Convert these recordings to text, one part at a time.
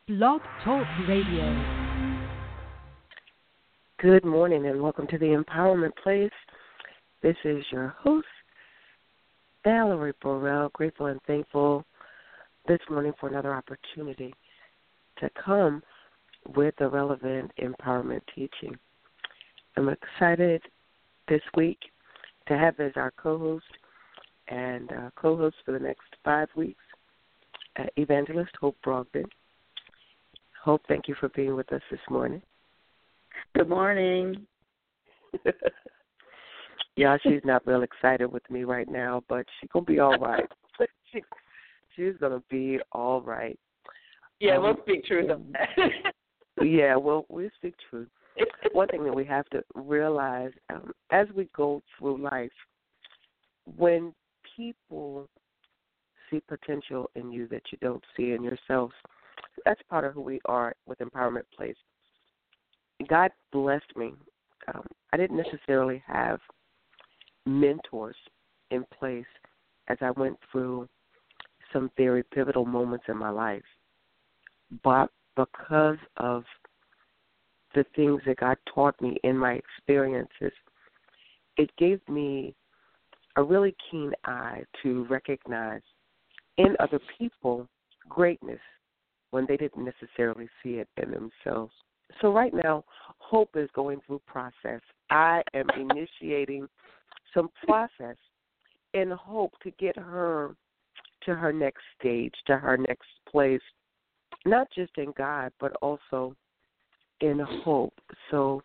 Blog Talk Radio. Good morning and welcome to the Empowerment Place. This is your host, Valerie Burrell, grateful and thankful this morning for another opportunity to come with a relevant empowerment teaching. I'm excited this week to have as our co-host and co-host for the next 5 weeks, Evangelist Hope Brogdon. Hope, thank you for being with us this morning. Good morning. Yeah, she's not real excited with me right now, but she's going to be all right. She's going to be all right. Yeah, we'll speak truth of that. Yeah, we'll speak truth. One thing that we have to realize as we go through life, when people see potential in you that you don't see in yourselves, that's part of who we are with Empowerment Place. God blessed me. I didn't necessarily have mentors in place as I went through some very pivotal moments in my life. But because of the things that God taught me in my experiences, it gave me a really keen eye to recognize in other people greatness when they didn't necessarily see it in themselves. So right now, Hope is going through process. I am initiating some process in hope to get her to her next stage, to her next place, not just in God, but also in hope. So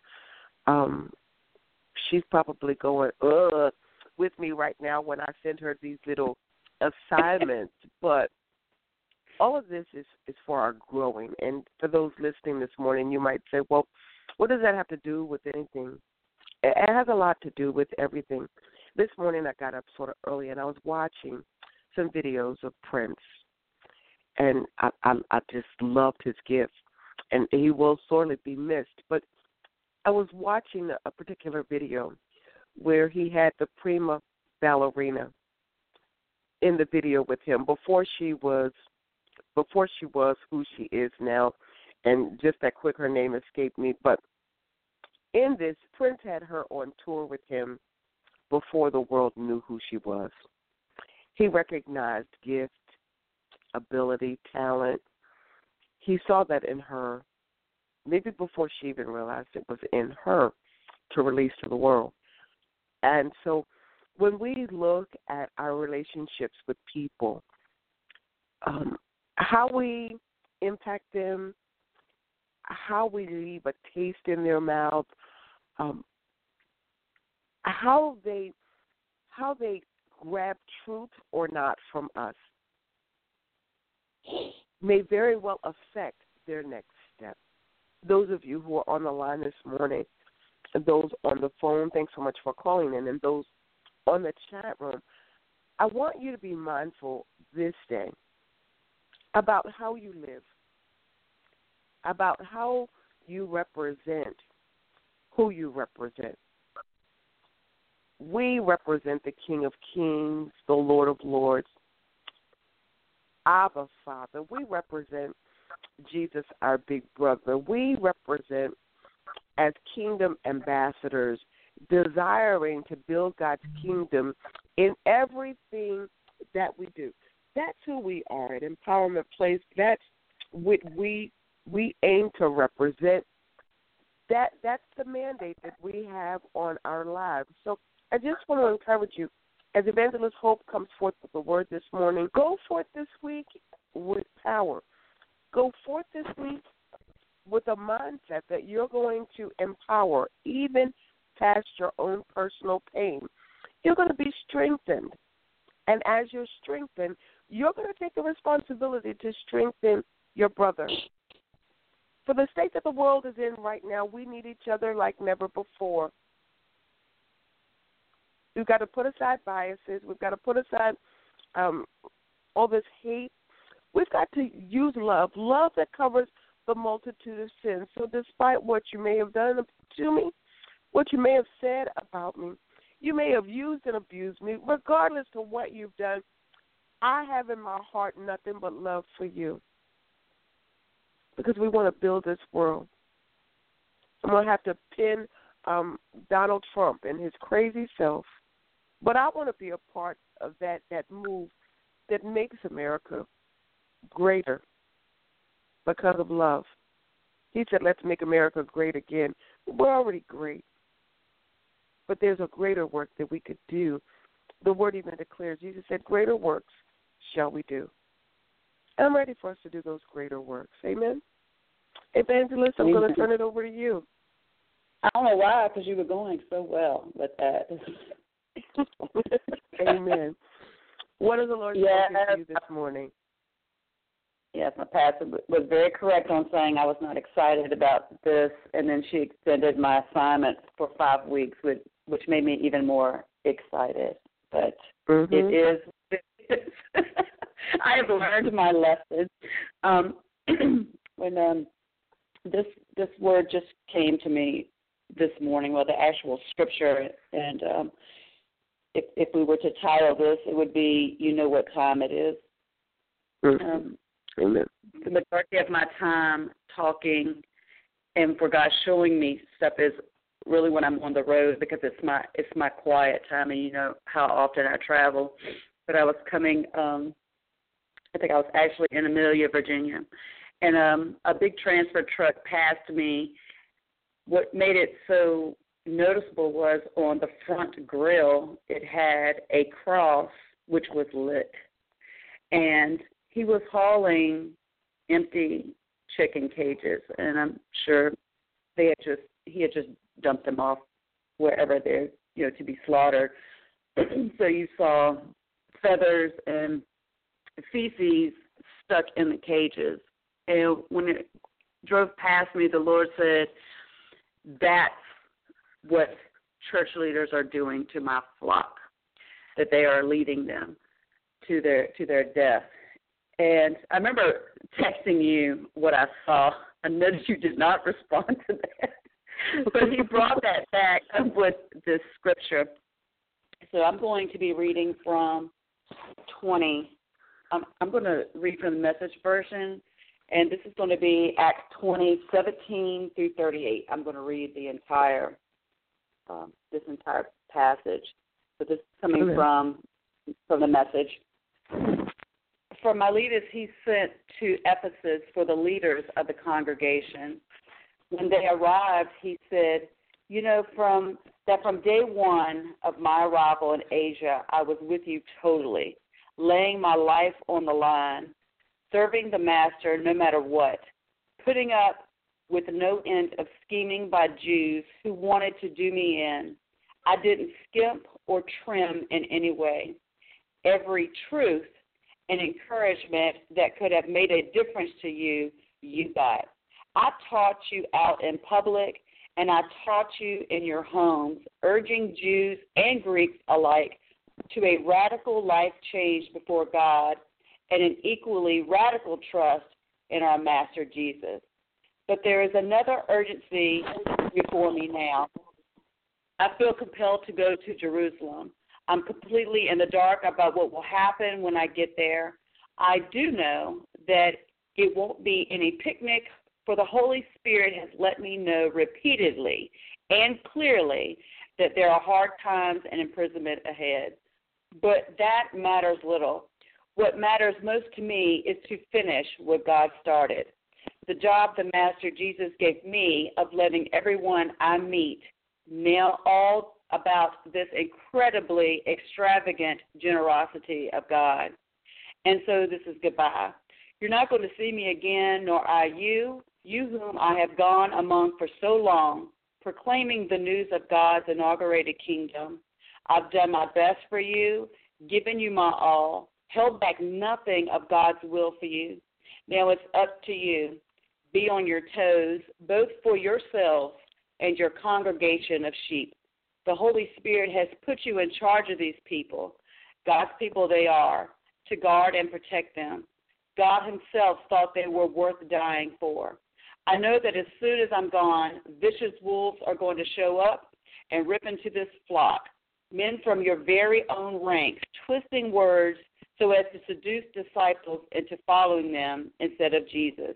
she's probably going, with me right now when I send her these little assignments, but all of this is for our growing. And for those listening this morning, you might say, well, what does that have to do with anything? It has a lot to do with everything. This morning I got up sort of early, and I was watching some videos of Prince, and I just loved his gift, and he will sorely be missed. But I was watching a particular video where he had the prima ballerina in the video with him before she was who she is now, and just that quick, her name escaped me. But in this, Prince had her on tour with him before the world knew who she was. He recognized gift, ability, talent. He saw that in her, maybe before she even realized it was in her to release to the world. And so when we look at our relationships with people, how we impact them, how we leave a taste in their mouth, how they grab truth or not from us may very well affect their next step. Those of you who are on the line this morning, and those on the phone, thanks so much for calling in, and those on the chat room, I want you to be mindful this day about how you live, about how you represent who you represent. We represent the King of Kings, the Lord of Lords, Abba Father. We represent Jesus, our big brother. We represent as kingdom ambassadors, desiring to build God's kingdom in everything that we do. That's who we are at Empowerment Place. That's what we aim to represent. That's the mandate that we have on our lives. So I just want to encourage you, as Evangelist Hope comes forth with the word this morning, go forth this week with power. Go forth this week with a mindset that you're going to empower even past your own personal pain. You're going to be strengthened. And as you're strengthened, you're going to take the responsibility to strengthen your brother. For the state that the world is in right now, we need each other like never before. We've got to put aside biases. We've got to put aside all this hate. We've got to use love that covers the multitude of sins. So despite what you may have done to me, what you may have said about me, you may have used and abused me, regardless of what you've done, I have in my heart nothing but love for you. because we want to build this world. I'm going to have to pin Donald Trump and his crazy self, but I want to be a part of that move that makes America greater because of love. He said, let's make America great again. We're already great, but there's a greater work that we could do. The word even declares, Jesus said, greater works shall we do. And I'm ready for us to do those greater works. Amen? Evangelist, I'm going to turn it over to you. I don't know why, because you were going so well with that. Amen. What is the Lord speaking to you this morning? Yes, my pastor was very correct on saying I was not excited about this, and then she extended my assignment for 5 weeks, which made me even more excited. But it is. I have learned my lesson. When this word just came to me this morning, well, the actual scripture, and if we were to title this, it would be, you know what time it is. Amen. The majority of my time talking and for God showing me stuff is really when I'm on the road, because it's my quiet time, and you know how often I travel. But I was coming, I think I was actually in Amelia, Virginia, and a big transfer truck passed me. What made it so noticeable was on the front grill, it had a cross which was lit, and he was hauling empty chicken cages, and I'm sure he had just dumped them off wherever they're, to be slaughtered. So you saw feathers and feces stuck in the cages. And when it drove past me, the Lord said, that's what church leaders are doing to my flock, that they are leading them to their death. And I remember texting you what I saw. I noticed you did not respond to that. But he brought that back with this scripture. So I'm going to be reading from 20. I'm going to read from the Message version, and this is going to be Acts 20:17 through 38. I'm going to read the entire passage. So this is coming from the Message. For Miletus, he sent to Ephesus for the leaders of the congregation. When they arrived, he said, from day one of my arrival in Asia, I was with you totally, laying my life on the line, serving the master no matter what, putting up with no end of scheming by Jews who wanted to do me in. I didn't skimp or trim in any way. Every truth and encouragement that could have made a difference to you, you got. I taught you out in public, and I taught you in your homes, urging Jews and Greeks alike to a radical life change before God and an equally radical trust in our Master Jesus. But there is another urgency before me now. I feel compelled to go to Jerusalem. I'm completely in the dark about what will happen when I get there. I do know that it won't be any picnic, for the Holy Spirit has let me know repeatedly and clearly that there are hard times and imprisonment ahead. But that matters little. What matters most to me is to finish what God started. The job the Master Jesus gave me of letting everyone I meet know all about this incredibly extravagant generosity of God. And so this is goodbye. You're not going to see me again, nor I you whom I have gone among for so long, proclaiming the news of God's inaugurated kingdom. I've done my best for you, given you my all, held back nothing of God's will for you. Now it's up to you. Be on your toes, both for yourselves and your congregation of sheep. The Holy Spirit has put you in charge of these people, God's people they are, to guard and protect them. God himself thought they were worth dying for. I know that as soon as I'm gone, vicious wolves are going to show up and rip into this flock, men from your very own ranks, twisting words so as to seduce disciples into following them instead of Jesus.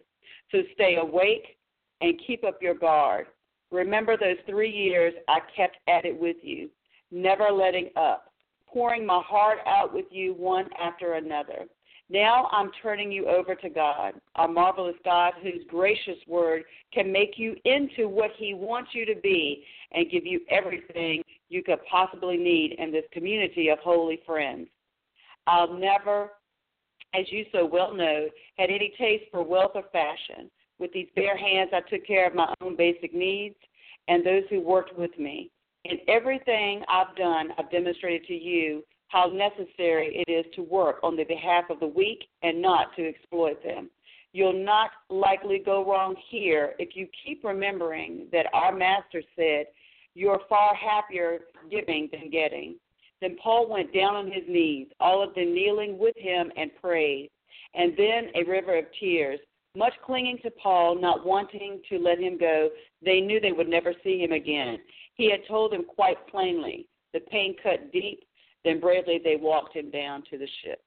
So stay awake and keep up your guard. Remember those 3 years I kept at it with you, never letting up, pouring my heart out with you one after another. Now I'm turning you over to God, our marvelous God, whose gracious word can make you into what he wants you to be and give you everything you could possibly need in this community of holy friends. I'll never, as you so well know, had any taste for wealth or fashion. With these bare hands, I took care of my own basic needs and those who worked with me. In everything I've done, I've demonstrated to you how necessary it is to work on the behalf of the weak and not to exploit them. You'll not likely go wrong here if you keep remembering that our Master said, you're far happier giving than getting. Then Paul went down on his knees, all of them kneeling with him and prayed, and then a river of tears, much clinging to Paul, not wanting to let him go. They knew they would never see him again. He had told them quite plainly. The pain cut deep. Then bravely they walked him down to the ship.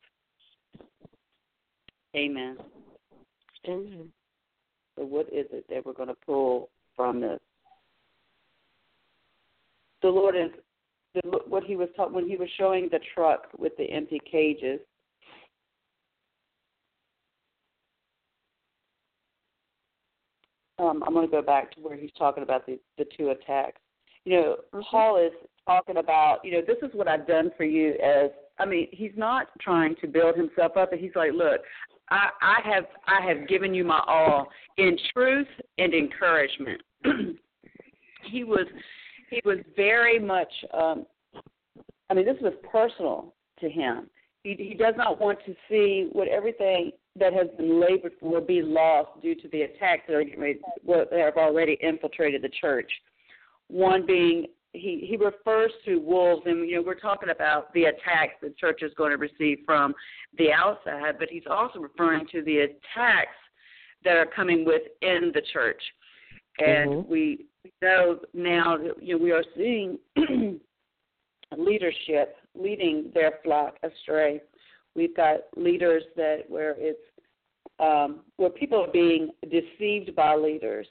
Amen. Amen. So what is it that we're going to pull from this? The Lord is what he was taught when he was showing the truck with the empty cages. I'm going to go back to where he's talking about the two attacks. You know, Paul is talking about, this is what I've done for you he's not trying to build himself up, but he's like, look, I have given you my all in truth and encouragement. He was very much, this was personal to him. He does not want to see what everything that has been labored for be lost due to the attacks that have already infiltrated the church. One being, he refers to wolves, and we're talking about the attacks the church is going to receive from the outside, but he's also referring to the attacks that are coming within the church. And we know now that we are seeing leadership leading their flock astray. We've got leaders where people are being deceived by leaders.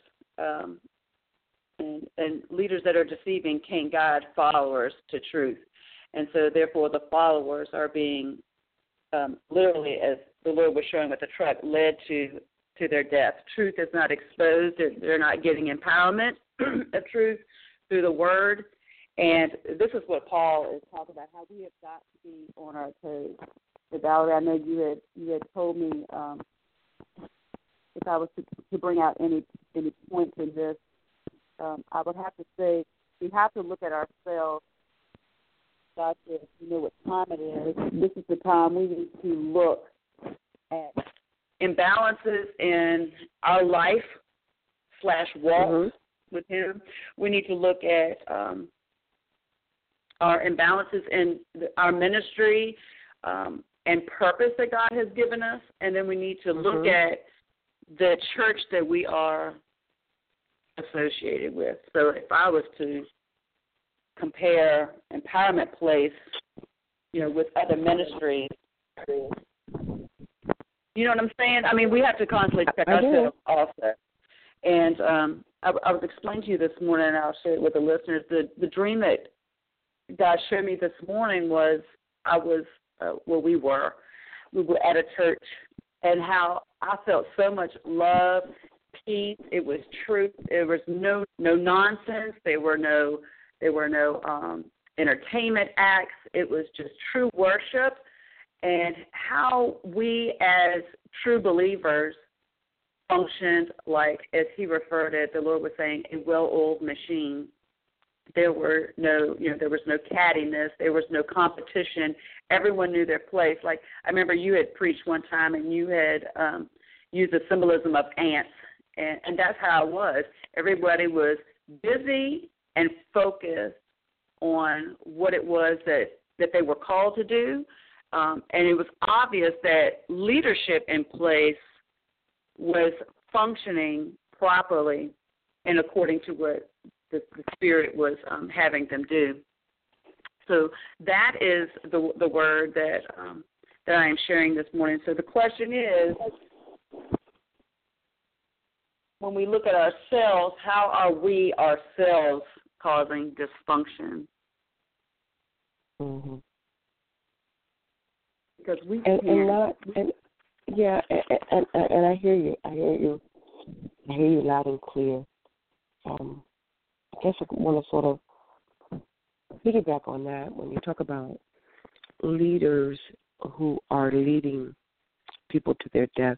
And leaders that are deceiving can't guide followers to truth. And so, therefore, the followers are being literally, as the Lord was showing with the truck, led to their death. Truth is not exposed. They're not getting empowerment of truth through the Word. And this is what Paul is talking about, how we have got to be on our toes. Valerie, I know you had told me if I was to bring out any points in this, I would have to say we have to look at ourselves. God says, what time it is. This is the time we need to look at imbalances in our life/walk with Him. We need to look at our imbalances in our ministry and purpose that God has given us, and then we need to look at the church that we are associated with. So if I was to compare Empowerment Place, with other ministries, you know what I'm saying? We have to constantly check ourselves also. And I was explaining to you this morning, and I'll share it with the listeners, the dream that God showed me this morning was we were at a church, and how I felt so much love, peace. It was truth. There was no nonsense. There were no entertainment acts. It was just true worship, and how we as true believers functioned like, as he referred it, the Lord was saying, a well-oiled machine. There were no cattiness. There was no competition. Everyone knew their place. Like, I remember you had preached one time, and you had used the symbolism of ants, and that's how it was. Everybody was busy and focused on what it was that they were called to do, and it was obvious that leadership in place was functioning properly and according to what the Spirit was having them do. So that is the word that I am sharing this morning. So the question is, when we look at ourselves, how are we ourselves causing dysfunction? Mm-hmm. Because we and I hear you. I hear you loud and clear. I guess I want to sort of piggyback on that when you talk about leaders who are leading people to their death.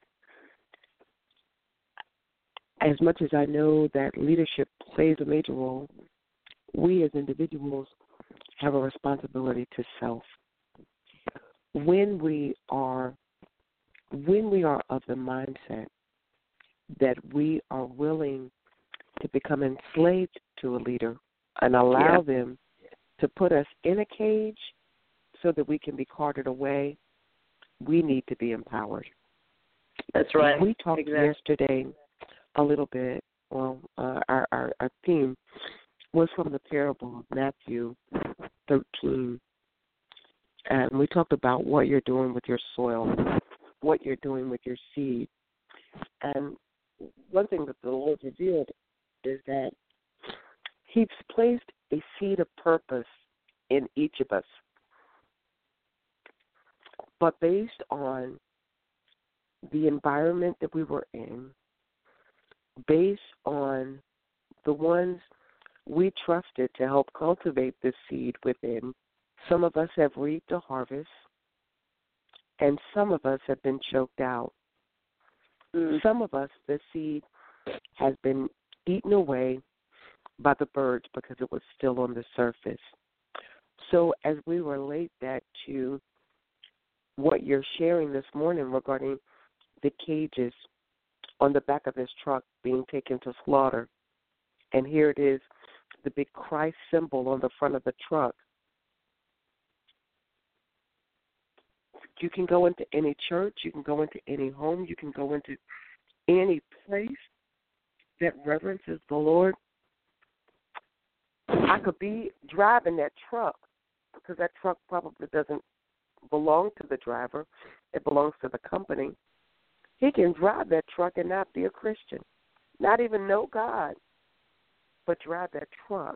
As much as I know that leadership plays a major role, we as individuals have a responsibility to self. When we are of the mindset that we are willing to become enslaved to a leader and allow them to put us in a cage so that we can be carted away, we need to be empowered. That's right. We talked yesterday a little bit. Well, our theme was from the parable of Matthew 13. And we talked about what you're doing with your soil, what you're doing with your seed. And one thing that the Lord revealed is that He's placed a seed of purpose in each of us. But based on the environment that we were in, based on the ones we trusted to help cultivate this seed within, some of us have reaped a harvest, and some of us have been choked out. Some of us, the seed has been eaten away by the birds because it was still on the surface. So as we relate that to what you're sharing this morning regarding the cages on the back of this truck being taken to slaughter, and here it is, the big Christ symbol on the front of the truck. You can go into any church, you can go into any home, you can go into any place that reverences the Lord. I could be driving that truck because that truck probably doesn't belong to the driver. It belongs to the company. He can drive that truck and not be a Christian, not even know God, but drive that truck.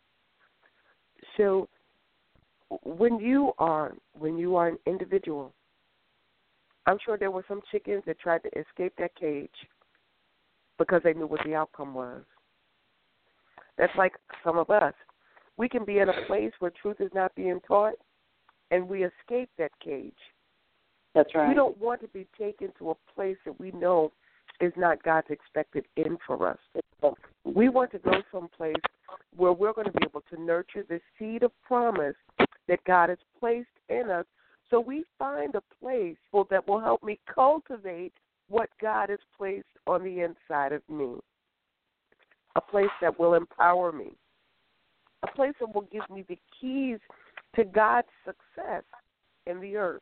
So when you are an individual, I'm sure there were some chickens that tried to escape that cage because they knew what the outcome was. That's like some of us. We can be in a place where truth is not being taught, and we escape that cage. That's right. We don't want to be taken to a place that we know is not God's expected end for us. We want to go someplace where we're going to be able to nurture the seed of promise that God has placed in us. So we find a place that will help me cultivate what God has placed on the inside of me, a place that will empower me, a place that will give me the keys to God's success in the earth.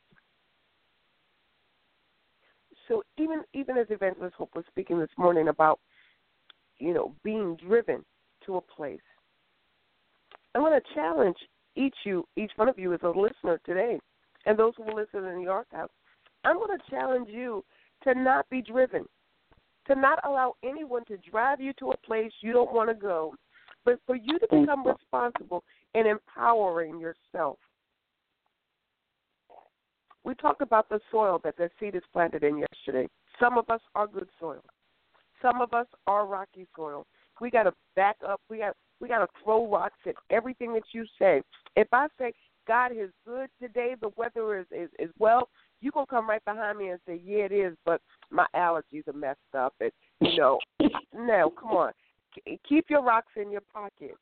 So even as Evangelist Hope was speaking this morning about, being driven to a place, I want to challenge each one of you as a listener today, and those who will listen in the archive. I'm going to challenge you to not be driven, to not allow anyone to drive you to a place you don't want to go, but for you to become responsible in empowering yourself. We talked about the soil that the seed is planted in yesterday. Some of us are good soil. Some of us are rocky soil. We got to back up. We got to throw rocks at everything that you say. If I say God is good today, the weather is well, you're going to come right behind me and say, yeah, it is, but my allergies are messed up. And, no, come on. Keep your rocks in your pocket.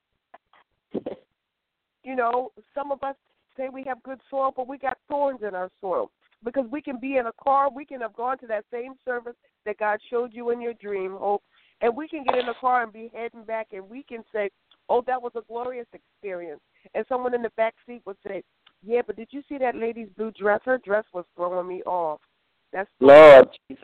Some of us say we have good soil, but we got thorns in our soil. Because we can be in a car, we can have gone to that same service that God showed you in your dream, Hope, and we can get in the car and be heading back, and we can say, oh, that was a glorious experience. And someone in the back seat would say, yeah, but did you see that lady's blue dress? Her dress was throwing me off. That's Lord Jesus.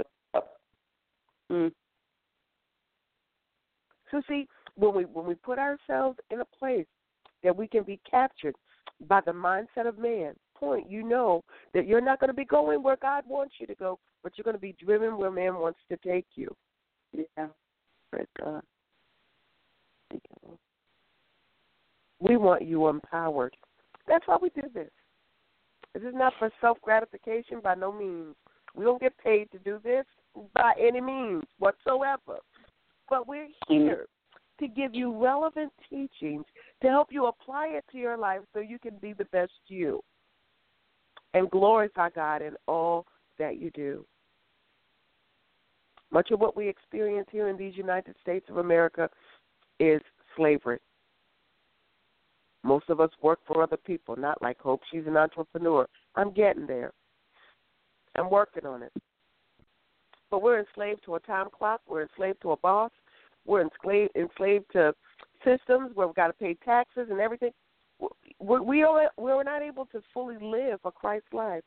So see, when we put ourselves in a place that we can be captured by the mindset of man, that you're not going to be going where God wants you to go, but you're going to be driven where man wants to take you. Yeah. Praise God. We want you empowered. That's why we do this. This is not for self-gratification by no means. We don't get paid to do this by any means whatsoever. But we're here to give you relevant teachings to help you apply it to your life so you can be the best you and glorify God in all that you do. Much of what we experience here in these United States of America is slavery. Most of us work for other people, not like Hope. She's an entrepreneur. I'm getting there. I'm working on it. But we're enslaved to a time clock. We're enslaved to a boss. We're enslaved to systems where we've got to pay taxes and everything. We're not able to fully live a Christ life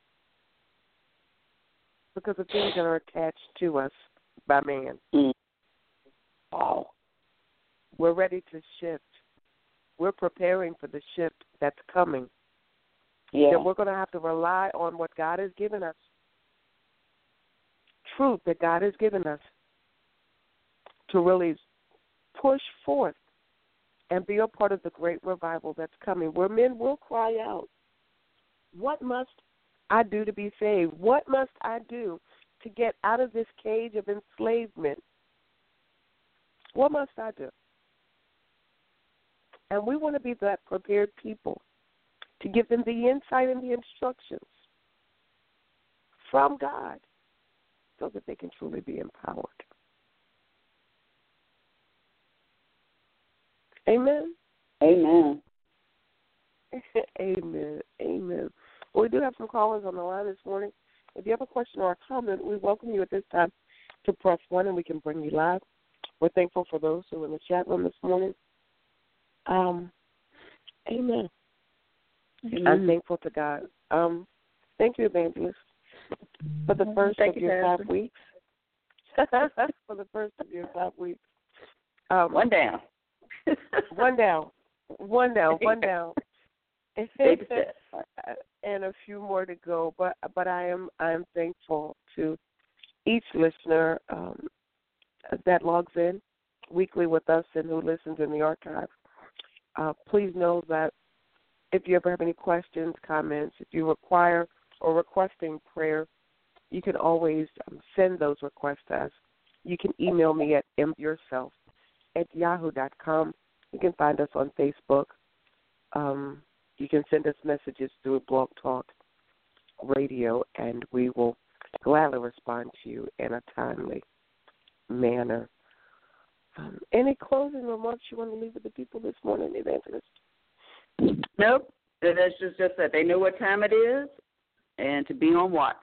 because of things that are attached to us by man. Wow. We're ready to shift. We're preparing for the shift that's coming. Yeah. That we're going to have to rely on what God has given us. Truth that God has given us to really push forth and be a part of the great revival that's coming, where men will cry out, what must I do to be saved? What must I do to get out of this cage of enslavement? What must I do? And we want to be that prepared people to give them the insight and the instructions from God so that they can truly be empowered. Amen? Amen. Amen. Amen. Well, we do have some callers on the line this morning. If you have a question or a comment, we welcome you at this time to press 1 and we can bring you live. We're thankful for those who are in the chat room this morning. Amen. Amen. I'm thankful to God. Thank you, Evangelist, for the first of your 5 weeks. For the first of your 5 weeks. One down. One down. And a few more to go. But I am thankful to each listener that logs in weekly with us and who listens in the archive. Please know that if you ever have any questions, comments, if you require or requesting prayer, you can always send those requests to us. You can email me at myourself@yahoo.com. You can find us on Facebook. You can send us messages through Blog Talk Radio, and we will gladly respond to you in a timely manner. Any closing remarks you want to leave with the people this morning, Evangelist? Nope. That's just that they know what time it is and to be on watch.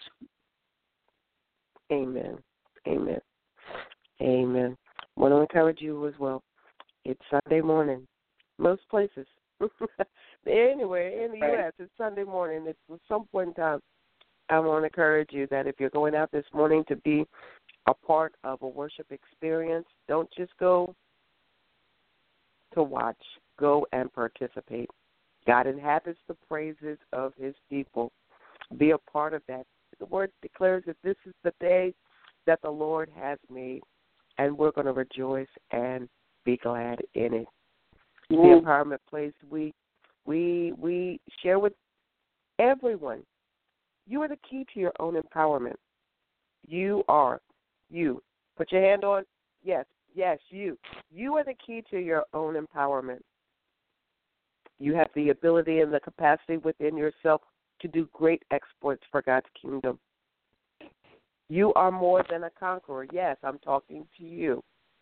Amen. Amen. Amen. I want to encourage you as well. It's Sunday morning. Most places. Anywhere in the U.S., it's Sunday morning. It's at some point in time. I want to encourage you that if you're going out this morning to be a part of a worship experience, don't just go to watch. Go and participate. God inhabits the praises of his people. Be a part of that. The word declares that this is the day that the Lord has made, and we're going to rejoice and be glad in it. The Empowerment Place, we share with everyone. You are the key to your own empowerment. You are. You. Put your hand on. Yes, you. You are the key to your own empowerment. You have the ability and the capacity within yourself to do great exploits for God's kingdom. You are more than a conqueror. Yes, I'm talking to you.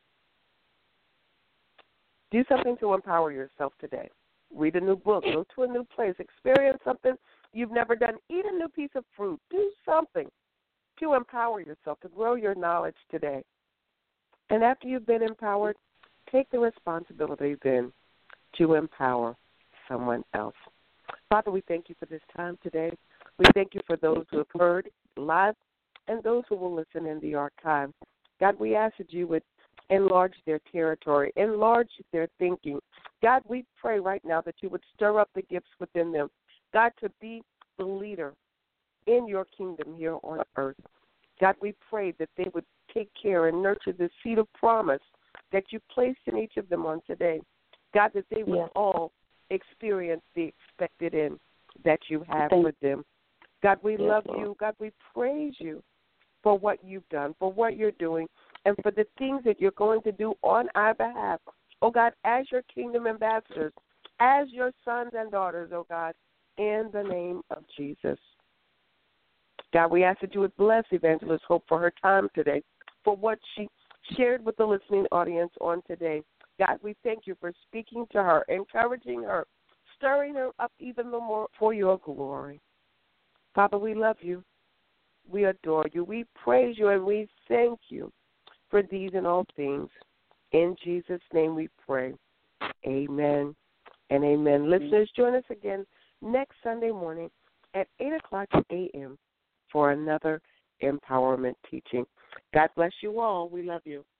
Do something to empower yourself today. Read a new book. Go to a new place. Experience something you've never done. Eat a new piece of fruit. Do something to empower yourself, to grow your knowledge today. And after you've been empowered, take the responsibility then to empower someone else. Father, we thank you for this time today. We thank you for those who have heard live and those who will listen in the archive. God, we ask that you would enlarge their territory, enlarge their thinking. God, we pray right now that you would stir up the gifts within them. God, to be the leader in your kingdom here on earth. God, we pray that they would take care and nurture the seed of promise that you placed in each of them on today. God, that they would all experience the expected end that you have for them. God, we love you. God, we praise you for what you've done, for what you're doing, and for the things that you're going to do on our behalf. Oh, God, as your kingdom ambassadors, as your sons and daughters, oh, God, in the name of Jesus. God, we ask that you would bless Evangelist Hope for her time today, for what she shared with the listening audience on today. God, we thank you for speaking to her, encouraging her, stirring her up even the more for your glory. Father, we love you. We adore you. We praise you, and we thank you for these and all things. In Jesus' name we pray. Amen and amen. Listeners, join us again next Sunday morning at 8 o'clock a.m. for another empowerment teaching. God bless you all. We love you.